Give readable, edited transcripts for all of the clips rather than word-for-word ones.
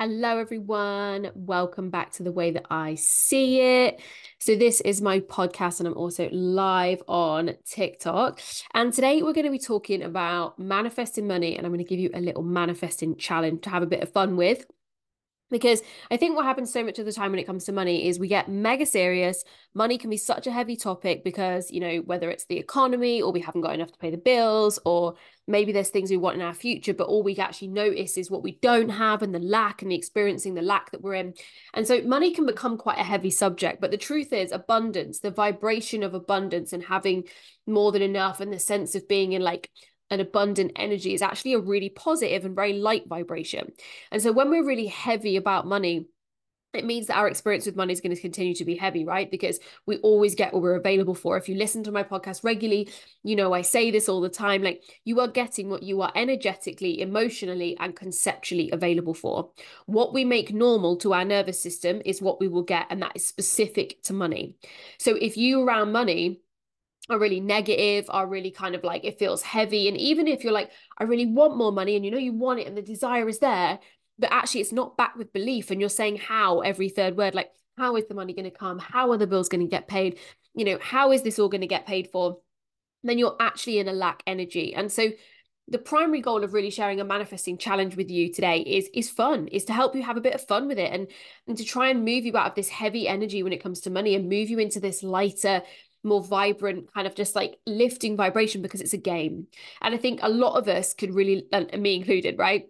Hello, everyone. Welcome back to The Way That I See It. So, this is my podcast, and I'm also live on TikTok. And today we're going to be talking about manifesting money, and I'm going to give you a little manifesting challenge to have a bit of fun with. Because I think what happens so much of the time when it comes to money is we get mega serious. Money can be such a heavy topic because, whether it's the economy or we haven't got enough to pay the bills, or maybe there's things we want in our future, but all we actually notice is what we don't have and the lack and the experiencing the lack that we're in. And so money can become quite a heavy subject. But the truth is, abundance, the vibration of abundance and having more than enough and the sense of being in like an abundant energy is actually a really positive and very light vibration. And so when we're really heavy about money, it means that our experience with money is going to continue to be heavy, right? Because we always get what we're available for. If you listen to my podcast regularly, I say this all the time, like you are getting what you are energetically, emotionally, and conceptually available for. What we make normal to our nervous system is what we will get, and that is specific to money. So if you around money are really negative, are really kind of like it feels heavy. And even if you're like, I really want more money, and you want it and the desire is there, but actually it's not backed with belief, and you're saying how every third word, like, how is the money going to come? How are the bills going to get paid? How is this all going to get paid for? Then you're actually in a lack energy. And so the primary goal of really sharing a manifesting challenge with you today is fun, is to help you have a bit of fun with it, and to try and move you out of this heavy energy when it comes to money and move you into this lighter, more vibrant kind of just like lifting vibration, because it's a game. And I think a lot of us could really, and me included, right?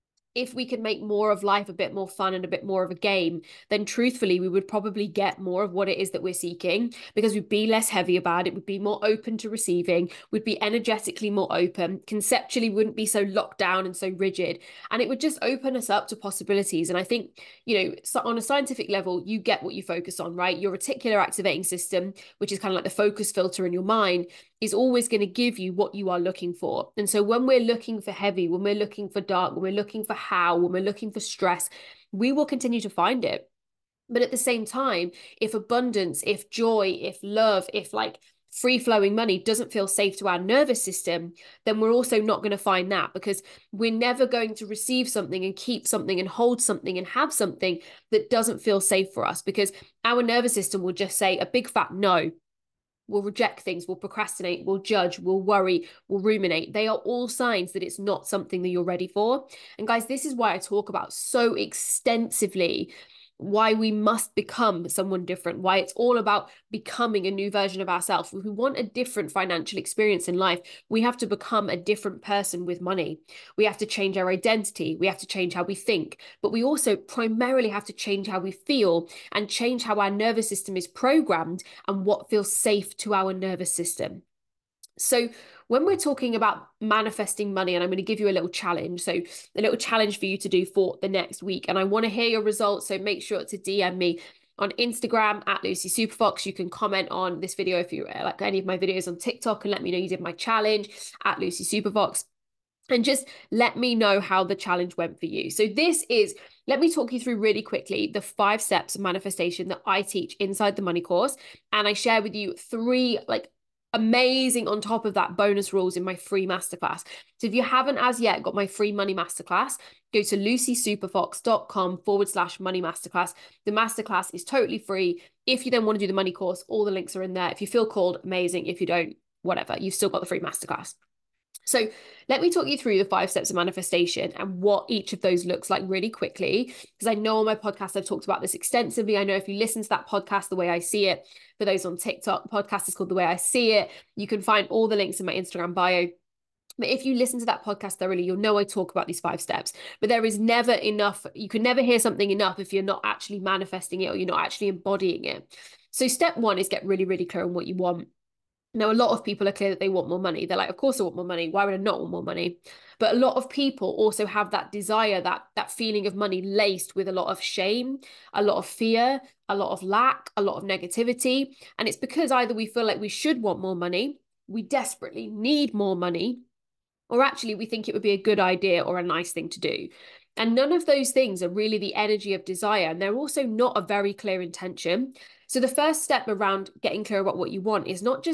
If we could make more of life a bit more fun and a bit more of a game, then truthfully, we would probably get more of what it is that we're seeking, because we'd be less heavy about it. We'd be more open to receiving. We'd be energetically more open. Conceptually, wouldn't be so locked down and so rigid. And it would just open us up to possibilities. And I think, so on a scientific level, you get what you focus on, right? Your reticular activating system, which is kind of like the focus filter in your mind, is always going to give you what you are looking for. And so when we're looking for heavy, when we're looking for dark, when we're looking for when we're looking for stress, we will continue to find it. But at the same time, if abundance, if joy, if love, if like free flowing money doesn't feel safe to our nervous system, then we're also not going to find that, because we're never going to receive something and keep something and hold something and have something that doesn't feel safe for us, because our nervous system will just say a big fat no. We'll reject things, we'll procrastinate, we'll judge, we'll worry, we'll ruminate. They are all signs that it's not something that you're ready for. And guys, this is why I talk about so extensively why we must become someone different, why it's all about becoming a new version of ourselves. If we want a different financial experience in life, we have to become a different person with money. We have to change our identity. We have to change how we think, but we also primarily have to change how we feel and change how our nervous system is programmed and what feels safe to our nervous system. So when we're talking about manifesting money, and I'm going to give you a little challenge, so a little challenge for you to do for the next week, and I want to hear your results, so make sure to DM me on Instagram at Lucy Superfox. You can comment on this video if you like any of my videos on TikTok, and let me know you did my challenge at Lucy Superfox, and just let me know how the challenge went for you. So let me talk you through really quickly the 5 steps of manifestation that I teach inside the money course, and I share with you 3 like amazing on top of that bonus rules in my free masterclass. So if you haven't as yet got my free money masterclass, go to lucysuperfox.com/money masterclass. The masterclass is totally free. If you then want to do the money course, all the links are in there. If you feel called, amazing. If you don't, whatever, you've still got the free masterclass. So let me talk you through the 5 steps of manifestation and what each of those looks like really quickly, because I know on my podcast I've talked about this extensively. I know if you listen to that podcast, The Way I See It, for those on TikTok, podcast is called The Way I See It. You can find all the links in my Instagram bio. But if you listen to that podcast thoroughly, you'll know I talk about these 5 steps. But there is never enough. You can never hear something enough if you're not actually manifesting it or you're not actually embodying it. So step 1 is get really, really clear on what you want. Now, a lot of people are clear that they want more money. They're like, of course I want more money. Why would I not want more money? But a lot of people also have that desire, that feeling of money laced with a lot of shame, a lot of fear, a lot of lack, a lot of negativity. And it's because either we feel like we should want more money, we desperately need more money, or actually we think it would be a good idea or a nice thing to do. And none of those things are really the energy of desire. And they're also not a very clear intention. So the first step around getting clear about what you want is not just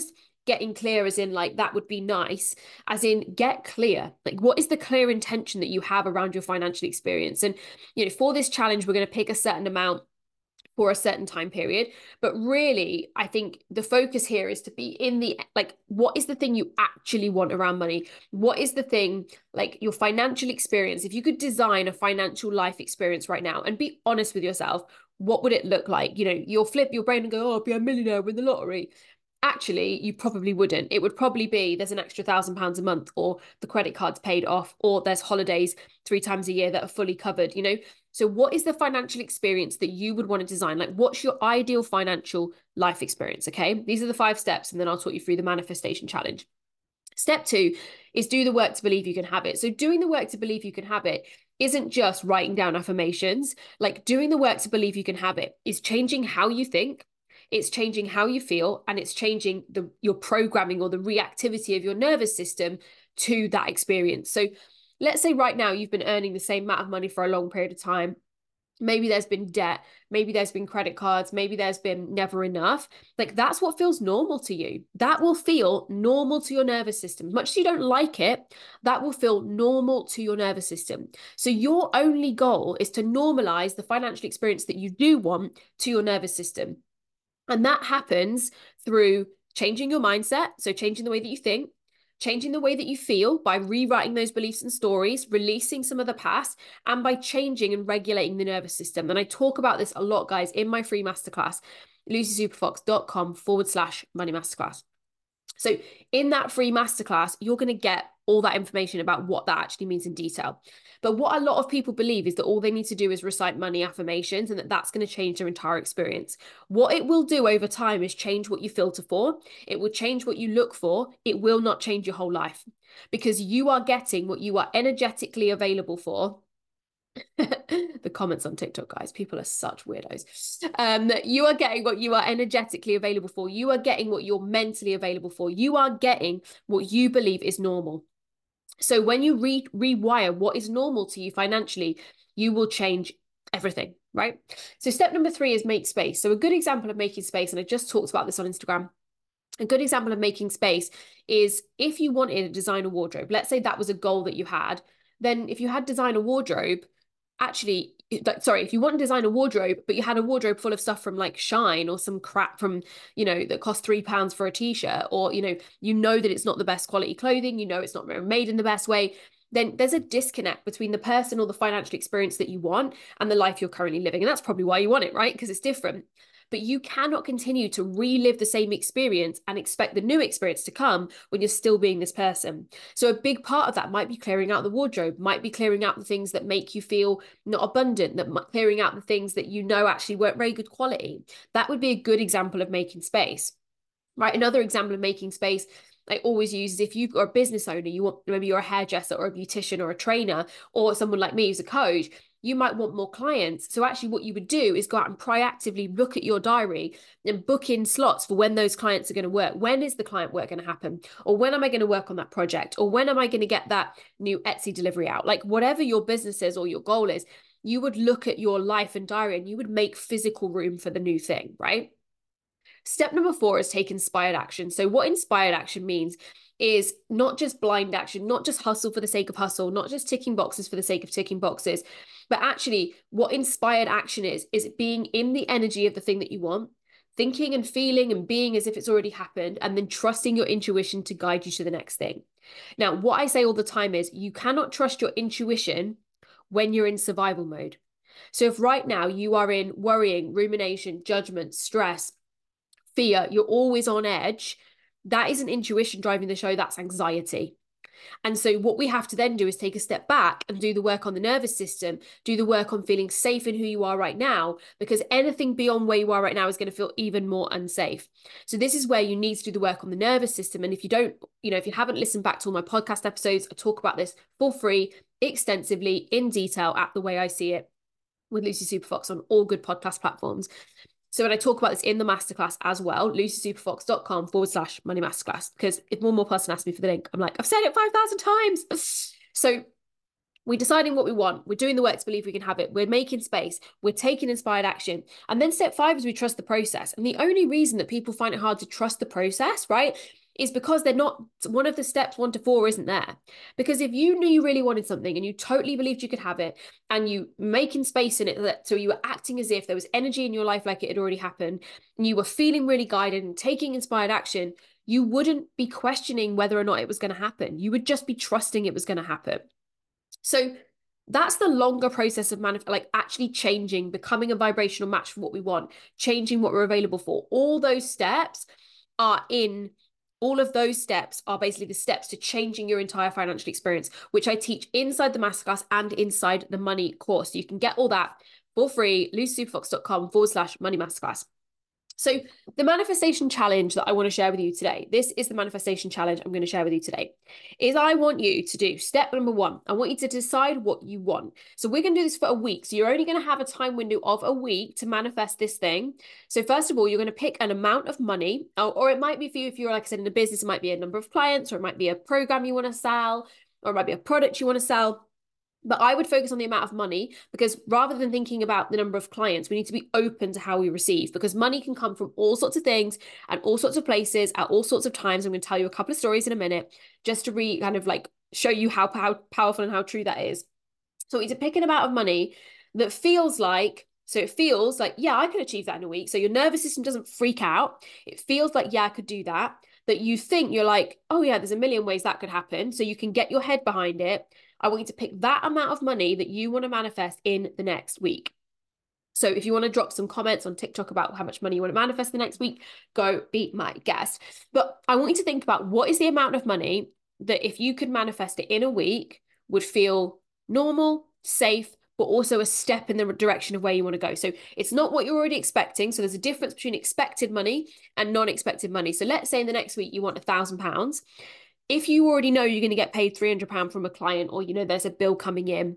getting clear as in like, that would be nice, as in get clear. Like, what is the clear intention that you have around your financial experience? And, for this challenge, we're going to pick a certain amount for a certain time period. But really, I think the focus here is to be in the, like, what is the thing you actually want around money? What is the thing, like your financial experience? If you could design a financial life experience right now and be honest with yourself, what would it look like? You'll flip your brain and go, oh, I'll be a millionaire, win the lottery. Actually, you probably wouldn't. It would probably be there's an extra £1,000 a month, or the credit card's paid off, or there's holidays 3 times a year that are fully covered, So what is the financial experience that you would want to design? Like, what's your ideal financial life experience? Okay. These are the 5 steps, and then I'll talk you through the manifestation challenge. Step 2 is do the work to believe you can have it. So doing the work to believe you can have it isn't just writing down affirmations. Like, doing the work to believe you can have it is changing how you think. It's changing how you feel, and it's changing your programming or the reactivity of your nervous system to that experience. So let's say right now you've been earning the same amount of money for a long period of time. Maybe there's been debt, maybe there's been credit cards, maybe there's been never enough. Like, that's what feels normal to you. That will feel normal to your nervous system. As much as you don't like it, that will feel normal to your nervous system. So your only goal is to normalize the financial experience that you do want to your nervous system. And that happens through changing your mindset. So changing the way that you think, changing the way that you feel by rewriting those beliefs and stories, releasing some of the past, and by changing and regulating the nervous system. And I talk about this a lot, guys, in my free masterclass, lucysuperfox.com/money masterclass. So in that free masterclass, you're going to get all that information about what that actually means in detail. But what a lot of people believe is that all they need to do is recite money affirmations, and that's going to change their entire experience. What it will do over time is change what you filter for. It will change what you look for. It will not change your whole life, because you are getting what you are energetically available for. The comments on TikTok, guys, people are such weirdos. You are getting what you are energetically available for. You are getting what you're mentally available for. You are getting what you believe is normal. So when you rewire what is normal to you financially, you will change everything, right? So step number 3 is make space. So a good example of making space, and I just talked about this on Instagram, a good example of making space is if you wanted to design a wardrobe, let's say that was a goal that you had, then if you had design a wardrobe, actually, sorry, if you want to design a wardrobe, but you had a wardrobe full of stuff from like Shine or some crap from, that cost £3 for a t-shirt, or, that it's not the best quality clothing, it's not made in the best way, then there's a disconnect between the person or the financial experience that you want and the life you're currently living. And that's probably why you want it, right? Because it's different. But you cannot continue to relive the same experience and expect the new experience to come when you're still being this person. So a big part of that might be clearing out the wardrobe, might be clearing out the things that make you feel not abundant, clearing out the things that actually weren't very good quality. That would be a good example of making space, right? Another example of making space I always use is if you've got a business owner, maybe you're a hairdresser or a beautician or a trainer, or someone like me who's a coach, you might want more clients. So actually what you would do is go out and proactively look at your diary and book in slots for when those clients are going to work. When is the client work going to happen? Or when am I going to work on that project? Or when am I going to get that new Etsy delivery out? Like, whatever your business is or your goal is, you would look at your life and diary and you would make physical room for the new thing, right? Step number 4 is take inspired action. So what inspired action means is not just blind action, not just hustle for the sake of hustle, not just ticking boxes for the sake of ticking boxes, but actually what inspired action is being in the energy of the thing that you want, thinking and feeling and being as if it's already happened, and then trusting your intuition to guide you to the next thing. Now, what I say all the time is you cannot trust your intuition when you're in survival mode. So if right now you are in worrying, rumination, judgment, stress, fear, you're always on edge, that isn't intuition driving the show, that's anxiety. And so what we have to then do is take a step back and do the work on the nervous system, do the work on feeling safe in who you are right now, because anything beyond where you are right now is going to feel even more unsafe. So this is where you need to do the work on the nervous system. And if you don't, if you haven't listened back to all my podcast episodes, I talk about this for free, extensively, in detail at The Way I See It with Lucy Superfox on all good podcast platforms. So when I talk about this in the masterclass as well, lucysuperfox.com/money masterclass, because if one more person asks me for the link, I'm like, I've said it 5,000 times. So we're deciding what we want. We're doing the work to believe we can have it. We're making space. We're taking inspired action. And then step 5 is we trust the process. And the only reason that people find it hard to trust the process, right, is because they're not, one of the steps 1 to 4 isn't there. Because if you knew you really wanted something and you totally believed you could have it, and you making space in it, so you were acting as if there was energy in your life like it had already happened, and you were feeling really guided and taking inspired action, you wouldn't be questioning whether or not it was going to happen. You would just be trusting it was going to happen. So that's the longer process of like actually changing, becoming a vibrational match for what we want, changing what we're available for. All those steps are in, all of those steps are basically the steps to changing your entire financial experience, which I teach inside the masterclass and inside the money course. So you can get all that for free, lucysuperfox.com/money masterclass. So the manifestation challenge that I want to share with you today, this is the manifestation challenge I'm going to share with you today, is I want you to do step number 1. I want you to decide what you want. So we're going to do this for a week. So you're only going to have a time window of a week to manifest this thing. So first of all, you're going to pick an amount of money, or it might be for you, if you're, like I said, in a business, it might be a number of clients, or it might be a program you want to sell, or it might be a product you want to sell. But I would focus on the amount of money, because rather than thinking about the number of clients, we need to be open to how we receive, because money can come from all sorts of things and all sorts of places at all sorts of times. I'm going to tell you a couple of stories in a minute just to kind of like show you how powerful and how true that is. So we need to pick an amount of money that feels like, so it feels like, yeah, I could achieve that in a week. So your nervous system doesn't freak out. It feels like, yeah, I could do that. That you think, you're like, oh yeah, there's a million ways that could happen. So you can get your head behind it. I want you to pick that amount of money that you want to manifest in the next week. So if you want to drop some comments on TikTok about how much money you want to manifest the next week, go be my guest. But I want you to think about, what is the amount of money that if you could manifest it in a week would feel normal, safe, but also a step in the direction of where you want to go. So it's not what you're already expecting. So there's a difference between expected money and non-expected money. So let's say in the next week you want £1,000. If you already know you're going to get paid £300 from a client, or, there's a bill coming in,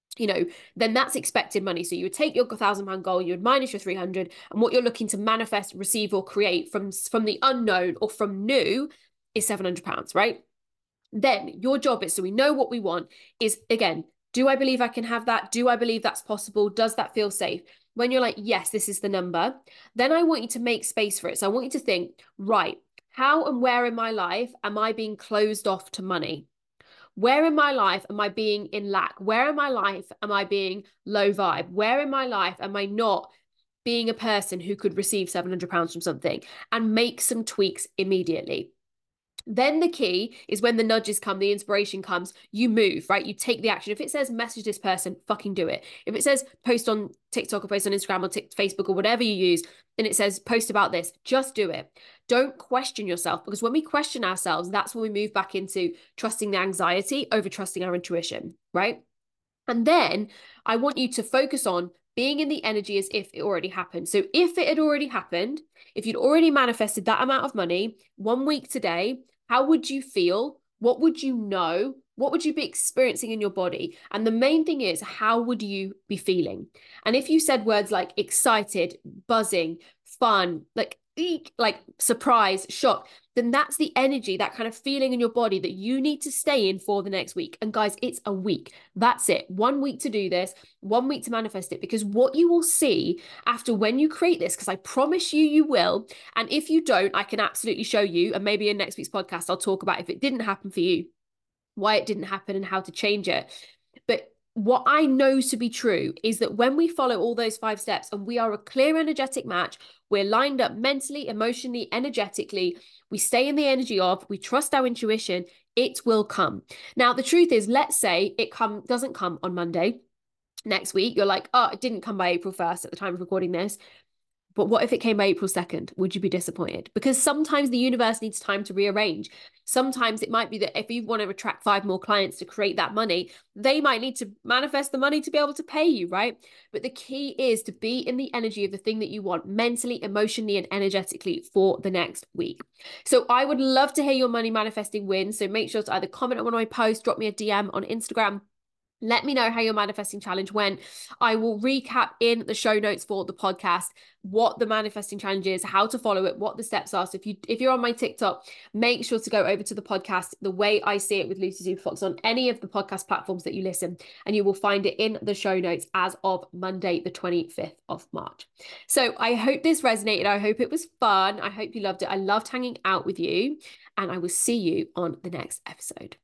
then that's expected money. So you would take your £1,000 goal, you would minus your 300, and what you're looking to manifest, receive, or create from the unknown or from new is £700, right? Then your job is, so we know what we want, is, again, do I believe I can have that? Do I believe that's possible? Does that feel safe? When you're like, yes, this is the number, then I want you to make space for it. So I want you to think, right, how and where in my life am I being closed off to money? Where in my life am I being in lack? Where in my life am I being low vibe? Where in my life am I not being a person who could receive £700 from something? And make some tweaks immediately. Then the key is, when the nudges come, the inspiration comes, you move, right? You take the action. If it says message this person, fucking do it. If it says post on TikTok or post on Instagram or Facebook or whatever you use, and it says post about this, just do it. Don't question yourself, because when we question ourselves, that's when we move back into trusting the anxiety over trusting our intuition, right? And then I want you to focus on being in the energy as if it already happened. So if it had already happened, if you'd already manifested that amount of money 1 week today, how would you feel? What would you know? What would you be experiencing in your body? And the main thing is, how would you be feeling? And if you said words like excited, buzzing, fun, like surprise, shock, then that's the energy, that kind of feeling in your body that you need to stay in for the next week. And guys, it's a week. That's it. 1 week to do this, 1 week to manifest it. Because what you will see after, when you create this, because I promise you, you will. And if you don't, I can absolutely show you. And maybe in next week's podcast, I'll talk about, if it didn't happen for you, why it didn't happen and how to change it. But what I know to be true is that when we follow all those 5 steps and we are a clear energetic match, we're lined up mentally, emotionally, energetically, we stay in the energy of, we trust our intuition, it will come. Now, the truth is, let's say it doesn't come on Monday next week. You're like, oh, it didn't come by April 1st at the time of recording this. But what if it came by April 2nd? Would you be disappointed? Because sometimes the universe needs time to rearrange. Sometimes it might be that if you want to attract 5 more clients to create that money, they might need to manifest the money to be able to pay you, right? But the key is to be in the energy of the thing that you want, mentally, emotionally, and energetically, for the next week. So I would love to hear your money manifesting wins. So make sure to either comment on one of my posts, drop me a DM on Instagram, Let me know how your manifesting challenge went. I will recap in the show notes for the podcast what the manifesting challenge is, how to follow it, what the steps are. So if you're on my TikTok, make sure to go over to the podcast, The Way I See It with Lucy Superfox, on any of the podcast platforms that you listen, and you will find it in the show notes as of Monday, the 25th of March. So I hope this resonated. I hope it was fun. I hope you loved it. I loved hanging out with you, and I will see you on the next episode.